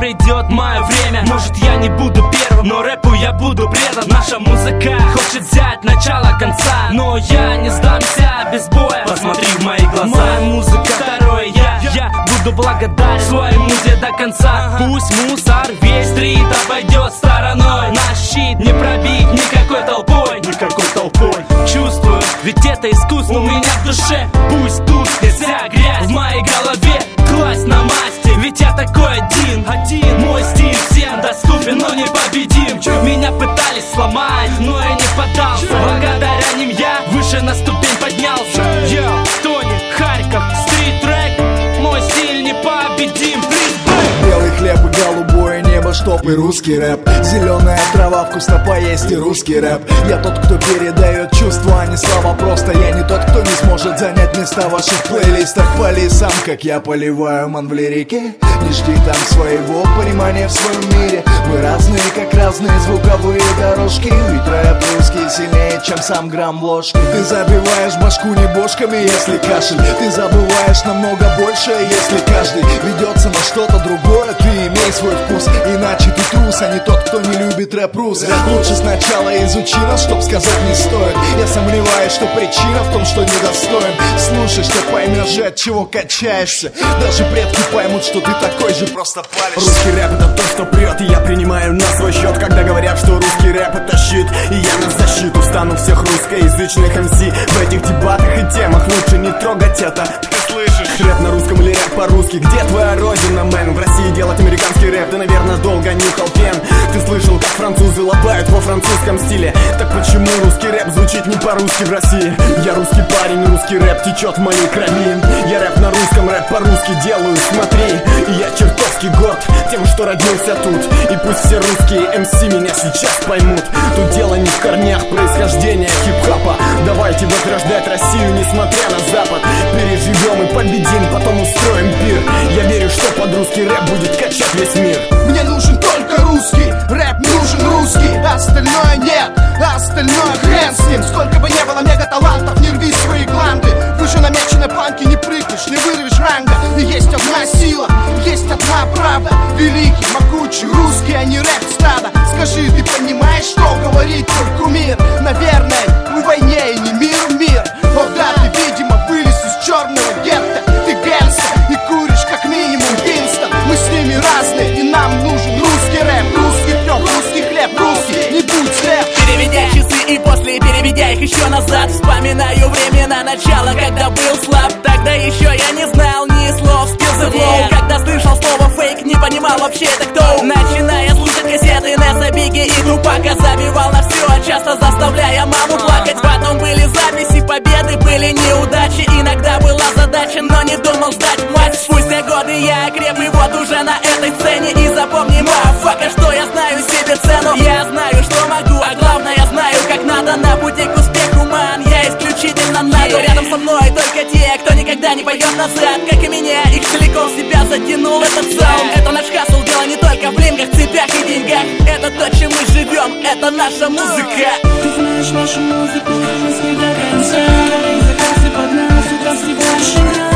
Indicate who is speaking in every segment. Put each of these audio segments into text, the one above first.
Speaker 1: придет мое время. Может, я не буду первым, но рэпу я буду предан. Наша музыка хочет взять начало конца, но я не сдамся без боя. Посмотри в мои глаза. Моя музыка, второе я буду благодарен своей музе до конца. Пусть мусор весь стрит обойдет стороной. Наш щит не пробить никакой толпой. Никакой толпой. Чувствую, ведь это искусство у меня в душе. Пусть тут вся грязь в моей голове. Класть на масти, ведь я такой один. Мой стиль всем доступен, но не победим. Меня пытались сломать, но я не поддался. Благодаря ним я выше на ступень поднялся. Тони, Харьков, стрит-трек. Мой стиль непобедим.
Speaker 2: Белый хлеб и голубое небо, чтоб и русский рэп. Зеленая трава, вкусно поесть и русский рэп. Я тот, кто передает чувства, а не слова просто. Я не тот, кто не сможет занять места в ваших плейлистах. Поли сам, как я поливаю ман в лирике. Не жди там своего понимания в своем мире. Мы разные, как разные звуковые дорожки. Ведь рэп русский сильнее, чем сам грамм в ложке. Ты забиваешь башку не бошками, если кашель. Ты забываешь намного больше, если каждый ведется на что-то другое. Ты имей свой вкус, иначе ты трус, а не тот, кто не любит рэп-рус. Лучше сначала изучи нас, чтоб сказать не стоит. Я сомневаюсь, что причина в том, что недостоин. Слушай, что поймешь же, от чего качаешься. Даже предки поймут, что ты такой же, просто палишься.
Speaker 3: Русский рэп это то, что прет, и я принимаю на свой счет. Когда говорят, что русский рэп это щит, и я на защиту стану всех русскоязычных МС. В этих дебатах и темах лучше не трогать это. Ты слышишь? Рэп на русском или рэп по-русски? Где твоя родина, мэн? В России делать американский рэп, ты, наверное, долго нюхал фен. Ты слышал, как французы лобают во французском стиле? Так почему русский рэп звучит не по-русски в России? Я русский парень, русский рэп течет в моей крови. Я рэп на русском, рэп по-русски делаю, смотри. И я чертовски горд тем, что родился тут. И пусть все русские МС меня сейчас поймут. Тут дело не в корнях происхождения хип-хопа. Давайте возрождать Россию, несмотря на Запад. Переживем и победим, потом устроим пир. Я верю, что под русский рэп будет качать весь мир.
Speaker 2: Мне нужен только русский, рэп нужен русский. Остальное нет, остальное хрен с ним. Сколько бы не было мега-талантов, не рви свои гланды. Выше намеченной планки не прыгнешь, не вырвешь ранга. И есть одна сила, есть одна правда. Великий, могучий, русский, а не рэп-стадо. Скажи, ты понимаешь, что говорит твой кумир? Наверное, мы в войне и не мир. О да, ты, видимо, вылез из черного гетто. Ты гангстер и куришь как минимум Винстон. Мы с ними разные, и нам нужен русский рэп. Русский трёх, русский хлеб, русский, не будь слеп.
Speaker 4: Переведя часы и после переведя их еще назад, вспоминаю времена начала, когда был слаб. Тогда еще я не знал ни слов, Skills и Flow. Когда слышал слово фейк, не понимал вообще это кто. Начиная слушать кассеты Несса, Бигги и Тупака, забивал на все, часто заставляя маму плакать. Потом были записи, победы, были неудачи. Иногда была задача, но не думал сдать мать. Спустя годы я окреп, и вот уже на этой сцене. И запомни, мафака, что я знаю себе цену. Я знаю, что могу, а главное, я знаю, как надо. На пути к успеху, ман, я исключительно надо. Рядом со мной только те, кто никогда не пойдет назад. Как и меня, их целиком в себя затянул этот саунд. Это наш хасл, дело не только в блингах, цепях и деньгах. Это то, чем мы живем, это наша музыка.
Speaker 5: Ты знаешь, нашу музыку нужно до конца. Заказ и под нас, утра всего лишь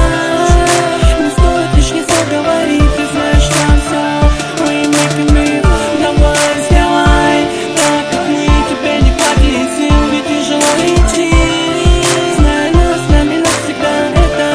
Speaker 5: игра. Не стоит лишних слов говорить, ты знаешь, там все. We make a move, давай, сделай так, как мы, тебе не хватит сил, ведь тяжело идти. Знай нас, с нами навсегда,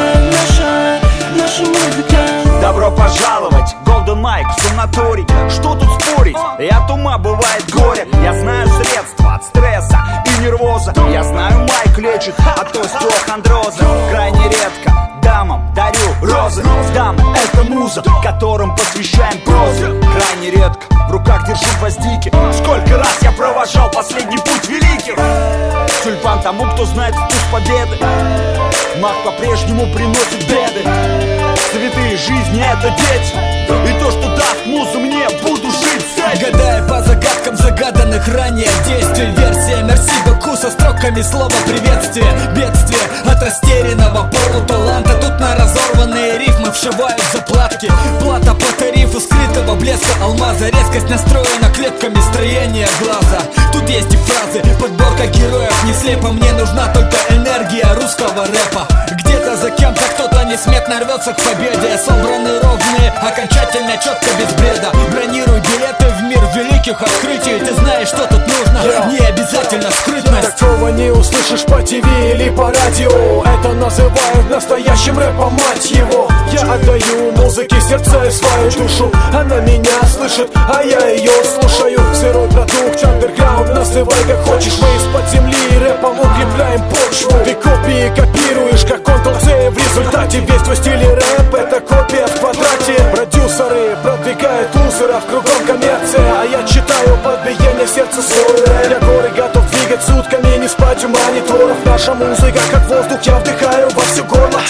Speaker 5: это наша музыка.
Speaker 3: Добро пожаловать, Golden Mike, санаторий. Что тут спорить? И от ума бывает горе. Я знаю средства от стресса и нервоза. Я знаю, Майк лечит от остеохондроза. Крайне редко дамам дарю розы. Дам — это муза, которым посвящаем прозу. Крайне редко в руках держу гвоздики. Сколько раз я провожал последний путь великих. Тюльпан тому, кто знает вкус победы. Маг по-прежнему приносит беды. Цветы жизни — это дети. И то, что даст музу мне, буду жить с этим.
Speaker 6: Гадая по загадкам загаданных ранее действий. Версия Мерси Баку со строками слова приветствия. Бедствие от растерянного полуталанта. Тут на разорванные рифмы вшивают заплатки. Плата по тарифу скрытого блеска алмаза. Резкость настроена клетками строения глаза. Тут есть и фразы, подборка героев. Не слепо, мне нужна только энергия русского рэпа. Где где-то за кем-то кто-то несметно рвется к победе. Собраны ровные, окончательно, четко, без бреда. Бронируй билеты в мир великих открытий. Ты знаешь, что тут нужно, не обязательно скрытность.
Speaker 3: Такого не услышишь по ТВ или по радио. Это называют настоящим рэпом, мать его. Я отдаю музыке сердце и свою душу. Она меня слышит, а я ее слушаю. Сырой продукт, андерграунд, называй как хочешь. Мы из-под земли рэпом укрепляем почву. Ты копии копируешь, как Ctrl-C. В результате весь твой стиль рэп — это копия в квадрате. Продюсеры продвигают лузеров, кругом коммерция. А я читаю под биение сердца свой рэп. Я горы готов двигать сутками, не спать у мониторов. Наша музыка как воздух, я вдыхаю во все горло.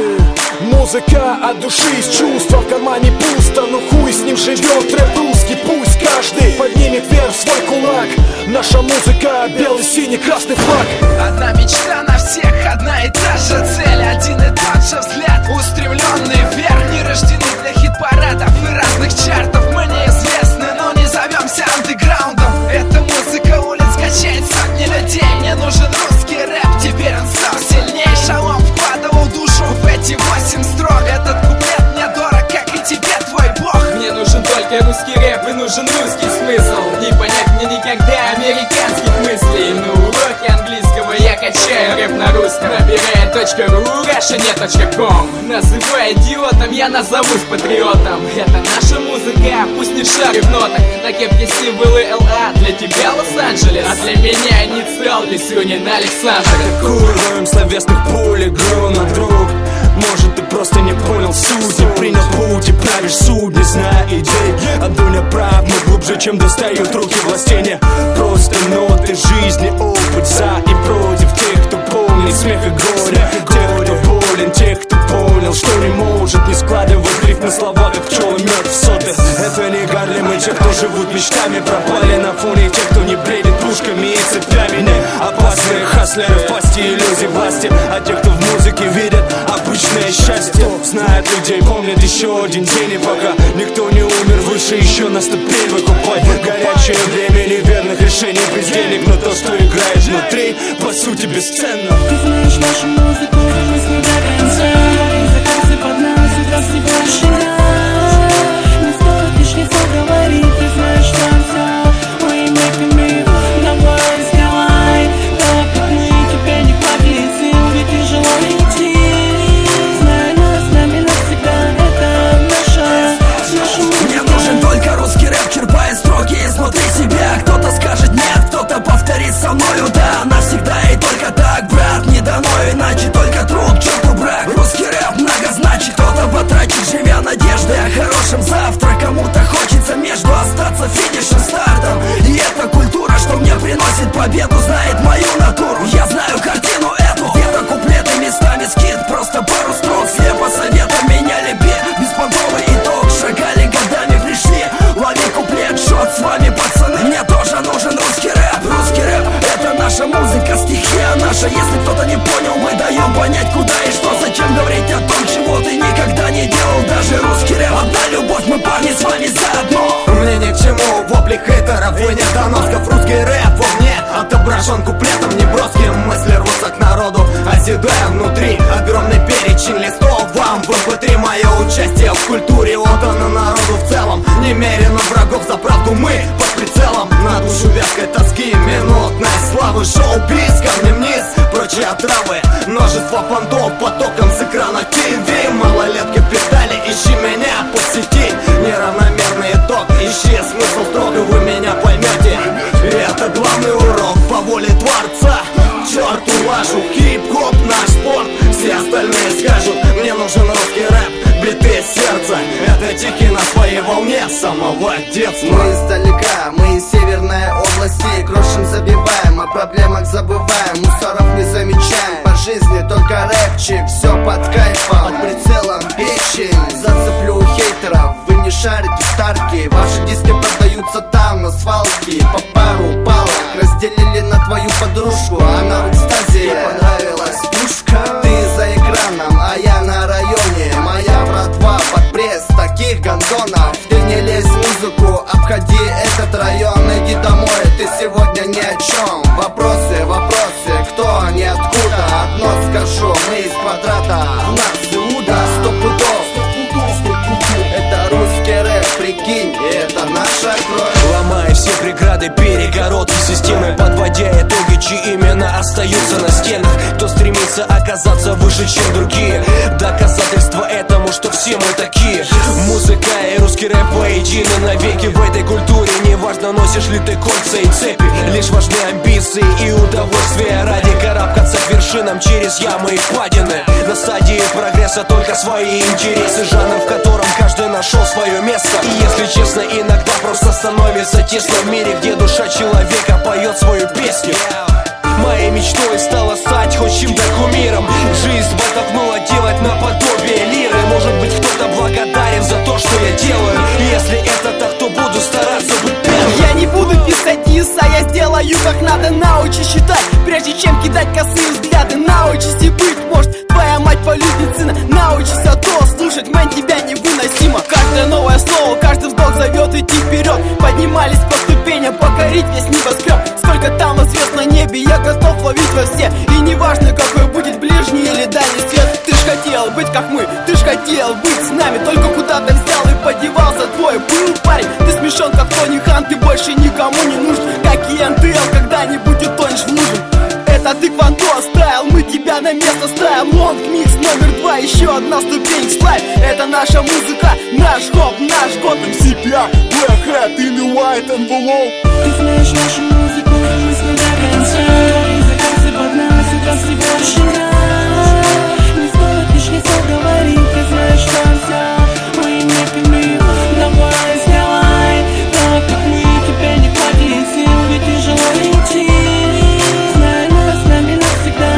Speaker 3: Музыка от души, из чувства в кармане пусто. Ну хуй с ним живет рэп русский. Пусть каждый поднимет вверх свой кулак. Наша музыка — белый, синий, красный флаг.
Speaker 7: Одна мечта на всех, одна и та же цель. Один и тот же взгляд, устремленный вверх. Не рождены для хит-парадов и разных чартов. Мы неизвестны, но не зовемся андеграундом. Эта музыка улиц качает сотни людей. Мне нужен русский рэп, теперь он стал сильней. Шалом вкладывал душу в эти 8 строк. Этот куплет мне дорог, как и тебе твой бог.
Speaker 1: Мне нужен только русский рэп и нужен русский смысл. Не понять мне никогда американских мыслей. На уроке английского я качаю рэп на русском. Набирая .ru, russian.com. Называя идиотом, я назовусь патриотом. Это наша музыка, пусть не шары в нотах. На кепке символы ЛА, для тебя Лос-Анджелес, а для меня инициал Лисюнин Александр.
Speaker 3: Куриваем словесных полигонов, друг. Может, ты просто не понял суть, не принял путь и правишь суд, не зная идей. А Дуня прав, мы глубже, чем достают руки властей. Не просто ноты жизни, опыт за и против. Тех, кто помнит смех и горе, тех, кто болен, тех, кто понял, что не может не складывать риф на слова, как пчелы мед в соты. Это не Гарлем и те, кто живут мечтами, пропали на фоне тех, кто не бредит пушками и цепями. Не опасные хаслеры в пасти иллюзий власти, а тех, кто в музыке видят обычное счастье. Кто знает людей, помнит еще один день, и пока никто не умер, выше еще на ступень выкупать. Горячее время неверных решений без денег, но то, что играет внутри, по сути бесценно.
Speaker 5: Ты знаешь нашу музыку, мы с ней до конца. И заказы под нас, это всего лишь игра. Не стоит лишних слов говорить, ты знаешь там все. We make me, давай раскрывай. Так как мы тебя не хватит сил, ведь тяжело идти. Знай нас, с нами навсегда, это наша музыка.
Speaker 4: Мне нужен только русский рэп, черпая строки изнутри себя. Кто-то скажет нет, кто-то повторит со мною да. Навсегда и только так, брат, не дано иначе, только труд, черту брак. Русский рэп многозначит, кто-то потратит, живя надеждой о хорошем завтра. Кому-то хочется между остаться финишем, стартом. И эта культура, что мне приносит победу, знает мою натуру. Я знаю картину эту, где-то куплеты местами скид, просто пару строк, слепо советом меняли бит. Беспонтовый итог, шагали годами, пришли. Лови куплет, шот с вами, пацаны. Мне тоже нужен русский рэп. Русский рэп — это наша музыка, стихия наша. Если кто-то не понял, мы даем понять, куда и что. Зачем говорить о том, чего ты никогда не делал. Даже русский рэп — одна любовь, мы парни с вами заодно.
Speaker 3: Мне ни к чему вопли хейтеров и недоносков. Русский рэп во мне отображен куплетом неброским. Мысли рвутся к народу, оседая внутри. Огромный перечень листов вам в MP3. Мое участие в культуре отдано народу в целом. Немерено врагов за правду, мы под прицелом. На душу вязкой тоски, минутной славы. Шоу-биз, камнем вниз, прочие отравы. Множество понтов потоком с экрана ТВ. Малолетки питали, ищи меня по сети. Неравномерный итог, ищи смысл строк, и вы меня поймете. И это главный урок по воле Творца. Черту вашу, хип-хоп наш спорт. Все остальные скажут, мне нужен русский рэп, биты сердца. Это тихий на своей волне с самого детства.
Speaker 8: Мы издалека, мы из северной области. Крошим забиваем, о проблемах забываем. Мусоров не замечаем, по жизни только рэпчик. Все под кайфом, под прицелом печень. Зацеплю хейтеров, вы не шарите старки. Ваши диски продаются там, на свалке. По пару палок разделили на твою подружку. Она в экстазе, ей понравилась пушка. Ты за экраном, а я на районе. Моя братва под пресс таких гондонов. Ты не лезь в музыку, обходи этот район. Иди домой, ты сегодня ни о чем. Вопросы, кто, ниоткуда. Одно скажу, мы из квадрата.
Speaker 9: преграды, перегородки системы, подводя итоги, чьи имена остаются на стенах. Кто стремится оказаться выше, чем другие. Доказательство этому, что все мы такие. Музыка и русский рэп воедино навеки. В этой культуре неважно, носишь ли ты кольца и цепи. Лишь важны амбиции и удовольствие ради карабкаться к вершинам через ямы и впадины. На стадии прогресса только свои интересы, жанр, в котором каждый нашел свое место. И если честно, иногда просто становится тесно в мире, где душа человека поет свою песню. Моей мечтой стало стать хоть чем-то кумиром. Жизнь подтолкнула делать наподобие лиры. Может быть, кто-то благодарен за то, что я делаю. И если это так, то буду стараться быть первым.
Speaker 4: Я не буду писать диса, я сделаю как надо. Научись считать, прежде чем кидать косые взгляды. Научись и быть, может, твоя мать полюбит сына. Научись, а то слушать, мэн, тебя невыносимо. Каждое новое слово, каждый вздох зовет идти вперед. Поднимались по ступеням, покорить весь небоскреб. Сколько там звезд на небе, я готов ловить во все. И неважно, какой будет ближний или дальний свет. Ты ж хотел быть как мы, ты ж хотел быть с нами. Только куда ты взял и подевался твой был парень. Ты смешон, как Тони Хан, ты больше никому не нужен. Как и НТЛ, когда-нибудь утонешь в лужу. Это ты Кванто оставил, мы тебя на место ставим. Лонг микс номер 2, еще одна ступень в славе. Это наша музыка, наш хоп, наш год.
Speaker 3: CPR, Black Hat in the white envelope.
Speaker 5: Ты знаешь нашу музыку, мы до конца. И закаты под нас, это всего лишь игра. Не стоит лишних слов говорить, ты знаешь, что все. We make it real, давай сделай так, как мы. Тебе не хватит сил, ведь тяжело идти. Знай нас, с нами навсегда.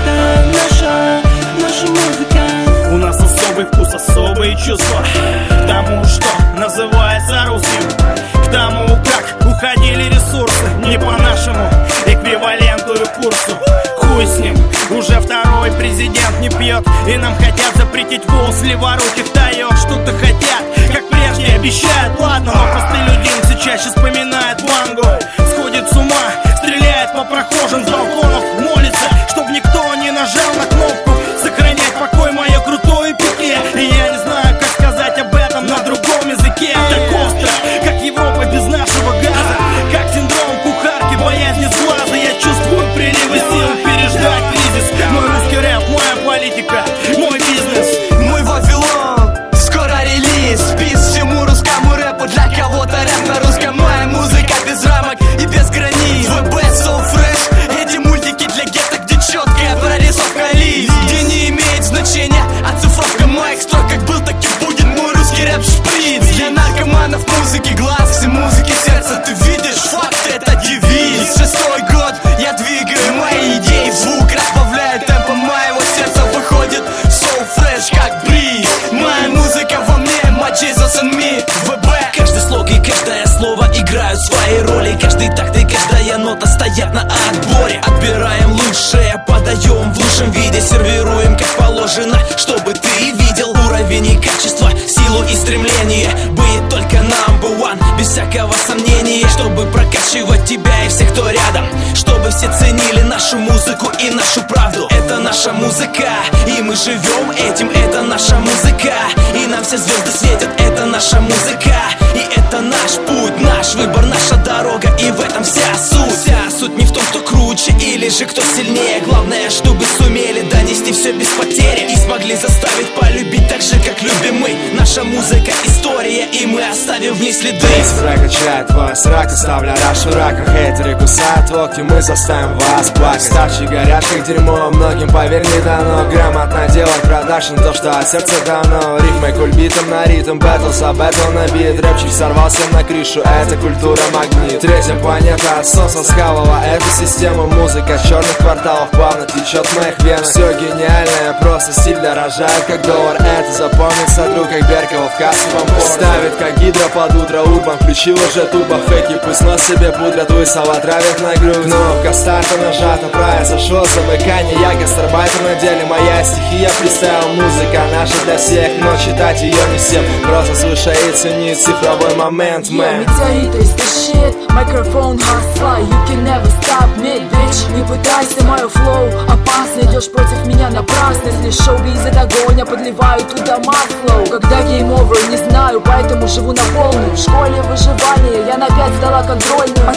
Speaker 5: Это наша музыка.
Speaker 10: У нас особый вкус, особые чувства к тому, что называется русским, к тому, как уходили ресурсы не по нашему эквиваленту и курсу. Хуй с ним, уже второй президент не пьет, и нам хотят запретить волос, леворуких даешь, что-то хотят, как прежде обещают. Ладно, но простолюдин все чаще вспоминает Вангу, сходит с ума, стреляет по прохожим с балконов, молится, чтоб никто не нажал на кнопку сохранять покой, мое крутое пике. И я не знаю, как сказать об этом на другом языке. Так остро, как Европа без нашего газа, как синдром кухарки, боязнь сглаза. Я чувствую приливы сил переждать кризис. Мой русский рэп, моя политика, мой бизнес,
Speaker 9: Мой Вавилон, скоро релиз. Пиз всему русскому рэпу, для кого-то рэп на русском. Моя музыка без рамок и без границ. ВБ so fresh, эти мультики для гетто, где четкая прорисовка лиц, где не имеет значения оцифровка моих строк. Как был, так и будет мой русский рэп шприц. Для наркоманов музыки глаз, все музыки сердца. Ты видишь, факт, это девиз. 6-й год, я двигаю мои идеи. Звук разбавляет темпо моего сердца. Выходит so fresh, как бриз. Моя музыка во мне, my Jesus and me. ВБ. Каждый слог и каждое слово играют свои роли. Каждый такт и каждая нота стоят на отборе. Отбираем лучшее, подаем в лучшем виде. Сервируем как положено, чтобы ты видел уровень и качество, силу и стремление быть только number one, без всякого сомнения. Чтобы прокачивать тебя и всех, кто рядом, чтобы все ценили нашу музыку и нашу правду. Это наша музыка, и мы живем этим. Это наша музыка, и нам все звезды светят. Это наша музыка, и это наш путь, наш выбор, наша дорога. И в этом вся суть. Вся суть не в том, кто круче или же кто сильнее. Главное, чтобы сумели донести все без потери и смогли заставить полюбить так же, как любим мы. Наша музыка — история, и мы оставим в ней следы.
Speaker 11: Трек качает твой срак, оставля рашу рака. Хейтеры кусают локти, мы заставим вас плакать. Ставший горят, как дерьмо, многим поверь не дано. Грамотно делать продаж, не то, что от сердца давно. Рифмой кульбитом на ритм, бэтлс, а бэтл на бит. Рэпчик сорвался на крышу, это культура магнит. Третья планета от солнца схавала эту систему. Музыка черных кварталов плавно течет в моих венах. Все гениальное, просто стиль дорожает как доллар. Это запомнится, друг, как Беркова в кассовом порно. Ставит как гидро под утро урбан, включил уже турбо фейки. Пусть нос себе пудрят, высола травит на грудь. Кнопка старта нажата, произошло замыкание. Я гастарбайтер на деле, моя стихия фристайл. Музыка наша для всех, но читать ее не всем. Просто слушай и цени цифровой момент, мэн.
Speaker 12: Метеорит is the shit, microphone hard fly, you can never stop me, bitch. Не пытайся, мое флоу опасно, идешь против меня напрасно. Если шоу-биз это огонь, я подливаю туда масло. Когда game over, не знаю, поэтому живу на полную. В школе выживания, я на 5 сдала контрольную.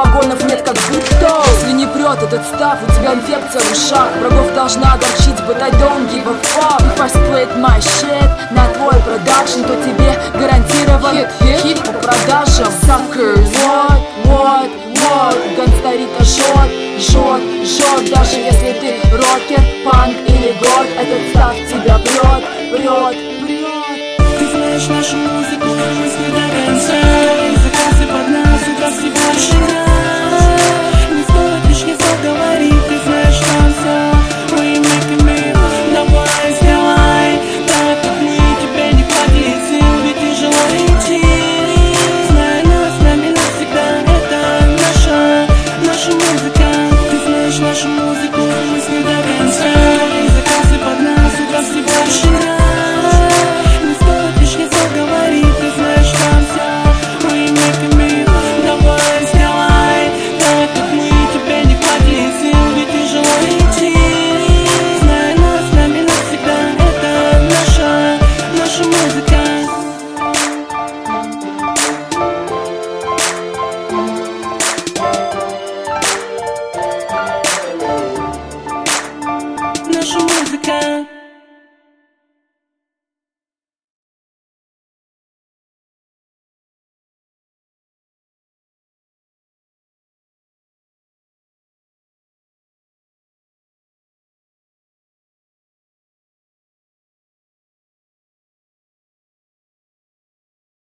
Speaker 12: вагонов нет как будто. Если не прет этот став, у тебя инфекция в ушах. Врагов должна огорчить, but I don't give a fuck. If I split my shit на твой продакшн, то тебе гарантирую